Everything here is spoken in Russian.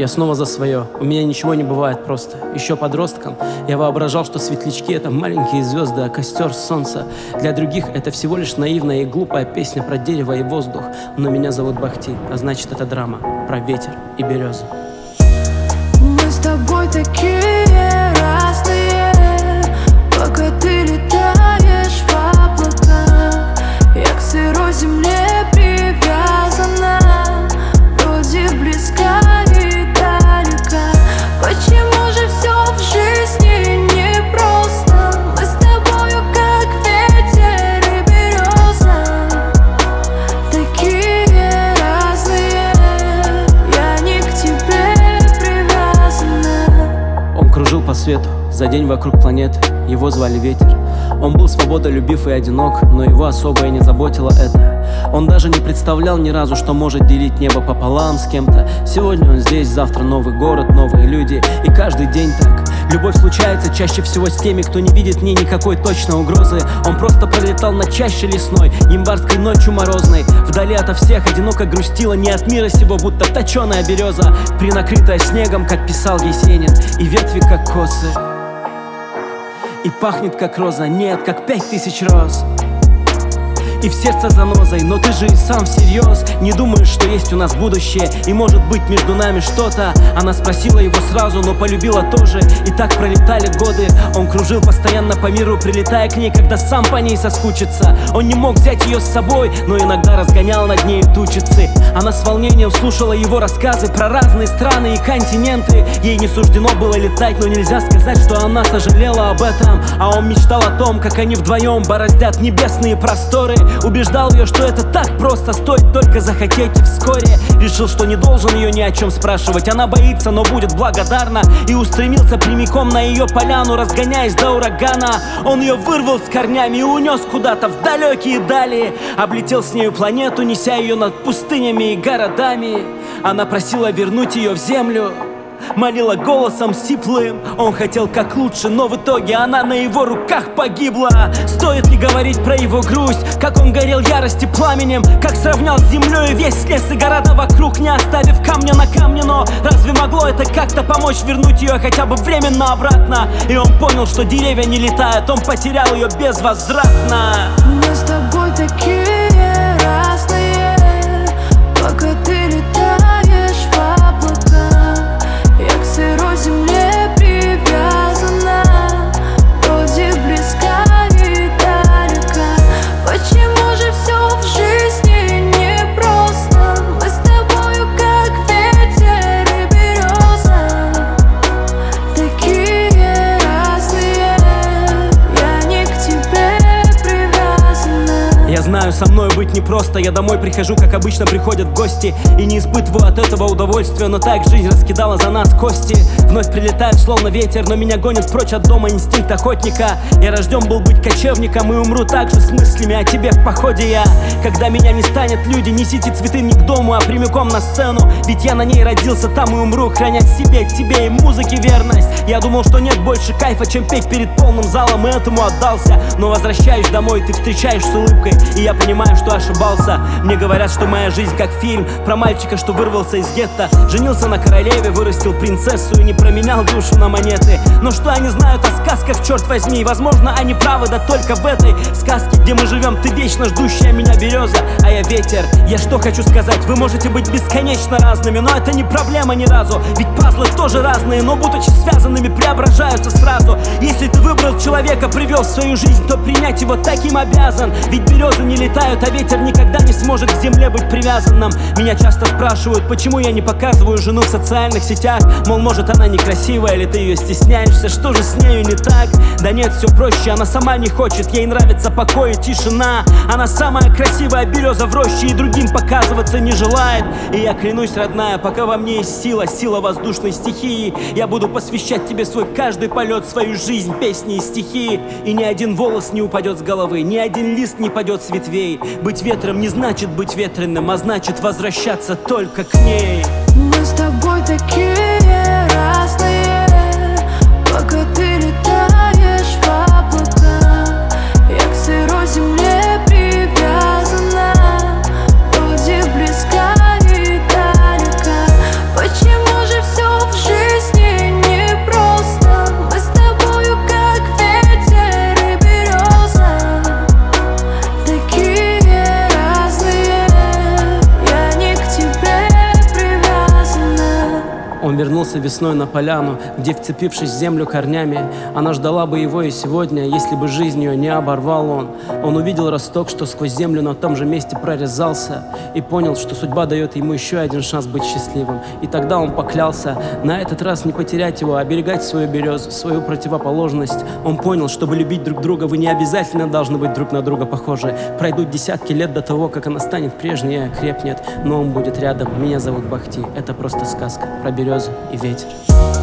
Я снова за свое, у меня ничего не бывает просто. Еще подростком я воображал, что светлячки — это маленькие звезды, а костер — солнце. Для других это всего лишь наивная и глупая песня про дерево и воздух. Но меня зовут Бахти, а значит это драма про ветер и березы. Мы с тобой такие разные, пока ты летаешь в облаках. Я к сырой земле привязана, вроде близка и далека. Почему же все в жизни непросто? Мы с тобою как ветер и береза, такие разные, я не к тебе привязана. Он кружил по свету за день вокруг планеты, его звали Ветер. Он был свободолюбив и одинок, но его особо и не заботило это. Он даже не представлял ни разу, что может делить небо пополам с кем-то. Сегодня он здесь, завтра новый город, новые люди, и каждый день так. Любовь случается чаще всего с теми, кто не видит в ней никакой точной угрозы. Он просто пролетал над чащей лесной, январской ночью морозной. Вдали ото всех одиноко грустила, не от мира сего, будто точеная береза, принакрытая снегом, как писал Есенин, и ветви как косы. И пахнет как роза, нет, как 5000 роз. И в сердце занозой, но ты же и сам всерьез не думаешь, что есть у нас будущее, и может быть между нами что-то. Она спросила его сразу, но полюбила тоже. И так пролетали годы. Он кружил постоянно по миру, прилетая к ней, когда сам по ней соскучится. Он не мог взять ее с собой, но иногда разгонял над ней тучицы. Она с волнением слушала его рассказы про разные страны и континенты. Ей не суждено было летать, но нельзя сказать, что она сожалела об этом. А он мечтал о том, как они вдвоем бороздят небесные просторы. Убеждал ее, что это так просто, стоит только захотеть, и вскоре решил, что не должен ее ни о чем спрашивать. Она боится, но будет благодарна, и устремился прямиком на ее поляну, разгоняясь до урагана. Он ее вырвал с корнями и унес куда-то в далекие дали. Облетел с нею планету, неся ее над пустынями и городами. Она просила вернуть ее в землю, молила голосом сиплым. Он хотел как лучше, но в итоге она на его руках погибла. Стоит ли говорить про его грусть, как он горел ярости пламенем, как сравнял с землей весь лес и города вокруг, не оставив камня на камне. Но разве могло это как-то помочь вернуть ее хотя бы временно обратно? И он понял, что деревья не летают, он потерял ее безвозвратно. Мы с тобой такие разные, пока ты летаешь в облаках. Я к сырой земле привязана, вроде близка и далека. Почему же все в жизни непросто? Мы с тобою как ветер и береза, такие разные, я не к тебе привязана. Я знаю, со мной быть непросто. Я домой прихожу, как обычно приходят гости, и не испытываю от этого удовольствия. Но так жизнь раскидала за нас кости. Вновь прилетает словно ветер, но меня гонит прочь от дома инстинкт охотника. Я рожден был быть кочевником и умру также с мыслями о тебе в походе я. Когда меня не станет, люди, несите цветы не к дому, а прямиком на сцену. Ведь я на ней родился, там и умру, храня себе, тебе и музыке верность. Я думал, что нет больше кайфа, чем петь перед полным залом, и этому отдался. Но возвращаюсь домой, ты встречаешь с улыбкой, и я понимаю, что ошибался. Мне говорят, что моя жизнь как фильм про мальчика, что вырвался из гетто, женился на королеве, вырастил принцессу и не променял душу на монеты. Но что они знают о сказках, черт возьми? Возможно, они правы, да только в этой сказке, где мы живем, ты вечно ждущая меня береза, а я ветер. Я что хочу сказать, вы можете быть бесконечно разными, но это не проблема ни разу. Ведь пазлы тоже разные, но будучи связанными, преображаются сразу. Если ты выбрал человека, привел в свою жизнь, то принять его таким обязан. Ведь березы не летают, а ветер никогда не сможет к земле быть привязанным. Меня часто спрашивают, почему я не показываю жену в социальных сетях. Мол, может она некрасивая, или ты ее стесняешься, что же с нею не так? Да нет, все проще, она сама не хочет, ей нравится покой и тишина. Она самая красивая береза в роще и другим показываться не желает. И я клянусь, родная, пока во мне есть сила, сила воздушной стихии, я буду посвящать тебе свой каждый полет, свою жизнь, песни и стихи. И ни один волос не упадет с головы, ни один лист не падет с ветвей. Быть ветром не значит быть ветреным, а значит возвращаться только к ней. Мы с тобой такие разные, пока ты летаешь в облаках. Я к сырой земле привязана, вроде близка и далека. Почему же все вернулся весной на поляну, где, вцепившись в землю корнями, она ждала бы его и сегодня, если бы жизнь ее не оборвал он. Он увидел росток, что сквозь землю на том же месте прорезался, и понял, что судьба дает ему еще один шанс быть счастливым. И тогда он поклялся на этот раз не потерять его, оберегать свою березу, свою противоположность. Он понял, чтобы любить друг друга, вы не обязательно должны быть друг на друга похожи. Пройдут десятки лет до того, как она станет прежней и окрепнет, но он будет рядом. Меня зовут Бахти, это просто сказка про березу и ветер.